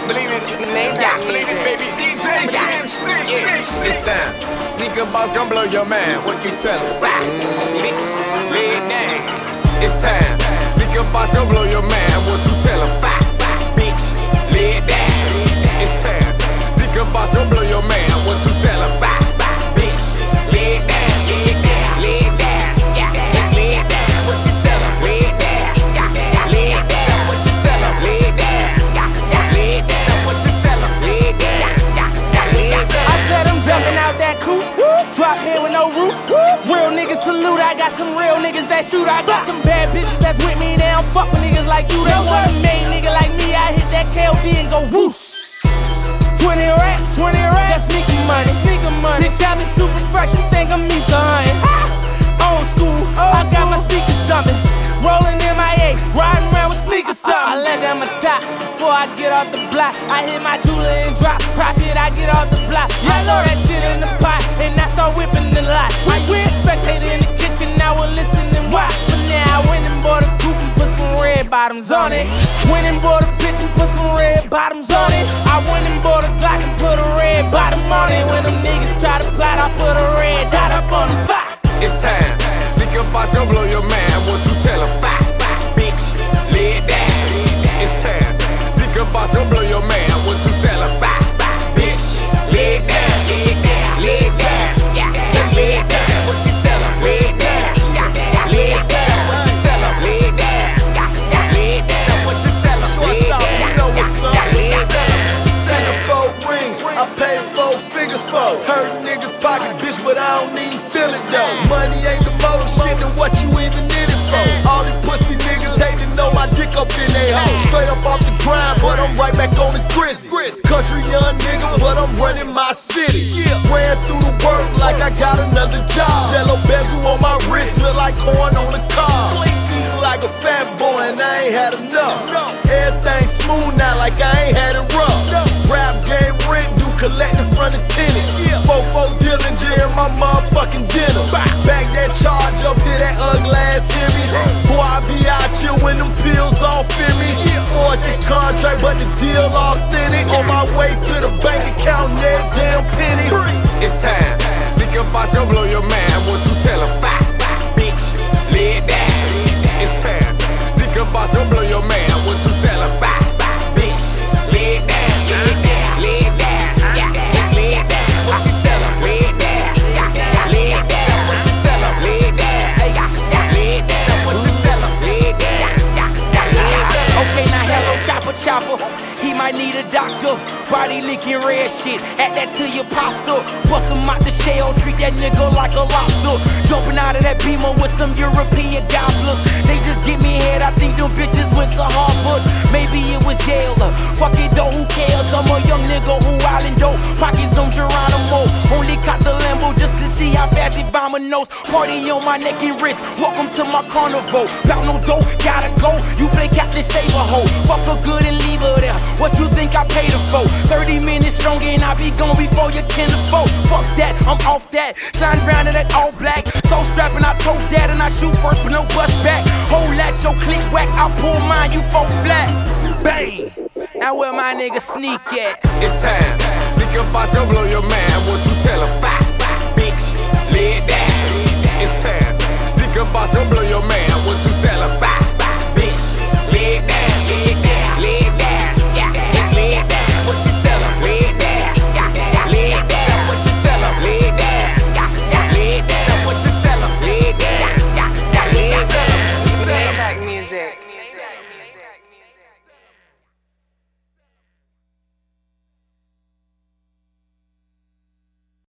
Believe it. Yeah, believe it, baby. DJ Sam Snitch. Yeah, it's time. Sneaker boss gon' blow your mind. What you tell him? Bitch, lay it down. It's time. Sneaker boss gon' blow your mind. What you tell him? Bitch, lay it down. It's time. Sneaker boss gon' blow your mind. What you tell him? Bitch, lay it down. Lay it down. Lay it down. Yeah, lay it down. What you tell him? Lay it down. Yeah, lay it down. What you tell him? Lay it down. Yeah, lay it down. What you tell him? Lay it down. Yeah, lay it down. I said I'm jumping out that coupe. Drop here with no roof. Real niggas salute. I got some real niggas that shoot. I got some bad bitches that's with me. They don't fuck with niggas like you. They want a main nigga like me. I hit that KOD and go whoosh. 20 racks, that's sneaker money, Bitch, I be super fresh, you think I'm Easter hunting. Old school, I got my sneakers dumping. Rolling MIA, riding around with sneakers something. I let them a top before I get off the block. I hit my jeweler and drop, profit, I get off the block. I throw that shit in the pot, and I start whipping the lot. I win spectator in the kitchen, I will listen and watch. But now I went and bought a coupe and put some red bottoms on it. Went and bought a bitch and put some red bottoms on it. I went and bought a Glock and put a red bottom on it. When them niggas try to plot, I put a red dot up on them. It's time. Sneaker boss gon' blow your mind. What you tell him? Bitch, lay it down. It's time. Sneaker boss gon' blow your mind. What you tell him? Bitch, lay it down. Lay it down. Lay it down. Yeah, lay it down. What you tell him? Lay it down. Yeah, lay it down. What you tell him? Lay it down. Yeah, lay it down. What you tell him? Lay it down. You know what's up. Lay it down. Finger 4 rings, I paid 4 figures for. Hurt niggas' pockets, bitch, but I don't even feel it though. Money ain't the motive shit, then what you even need it for? All these pussy niggas hate to know my dick up in they hoe. Straight up off the grind, but I'm right back on the grizzly. Country young nigga, but I'm running my city. Ran through the work like I got another job. Yellow bezel on my wrist, look like corn on the car. Eating like a fat boy and I ain't had enough. Everything smooth now like I ain't had it rough. Rap game rent, do collect in front of tenants. 4-4 Dillinger in my motherfucking dinner. Back that charge up, hear that ugly ass hear me. Boy, I be out here when them pills all in me. Forged the contract, but the deal authentic. On my way to the bank account, that damn penny. It's time. Sneaker boss gon' blow your mind. What you tell him? Bitch, lay it down. It's time. Sneaker boss gon' blow your mind. What you tell him? Bitch, lay it down. Lay it down. Lay it down. Yeah, lay it down. What you tell him? Lay it down. Yeah, lay it down. What you tell him? Lay it down. Yeah, lay it down. What you tell him? Lay it down. Yeah, lay it down. Okay, now hello, chopper. He might need a doctor. Body licking red shit. Add that to your pasta. Bust him out the shell. Treat that nigga like a lobster. Jumping out of that beamer with some European gobblers. They just get me head. I think them bitches went to Harvard. Maybe it was Yale. Fuck it though, who cares? I'm a young nigga who wildin' dope. Pockets on Geronimo. Only caught the Lambo just to see how fast he vomit knows. Party on my neck and wrist. Welcome to my carnival. Bout no dough, gotta go. You play Captain Save a hoe. Fuck her good and leave her there. What you think I paid her for? 30 minutes strong and I be gone before you're 10 to 4. Fuck that, I'm off that. Sign round to that all black. So strapping, I told that and I shoot first but no bust back. Hold that, your click whack, I pull mine, you fall flat. Bang! Now where my nigga Sneak at? It's time. Sneaker boss gon' blow your mind. What you tell him? Bitch, lay it down. It's time. Sneaker boss gon' blow your mind. What you tell him? Bitch, lay it down. Lay it down.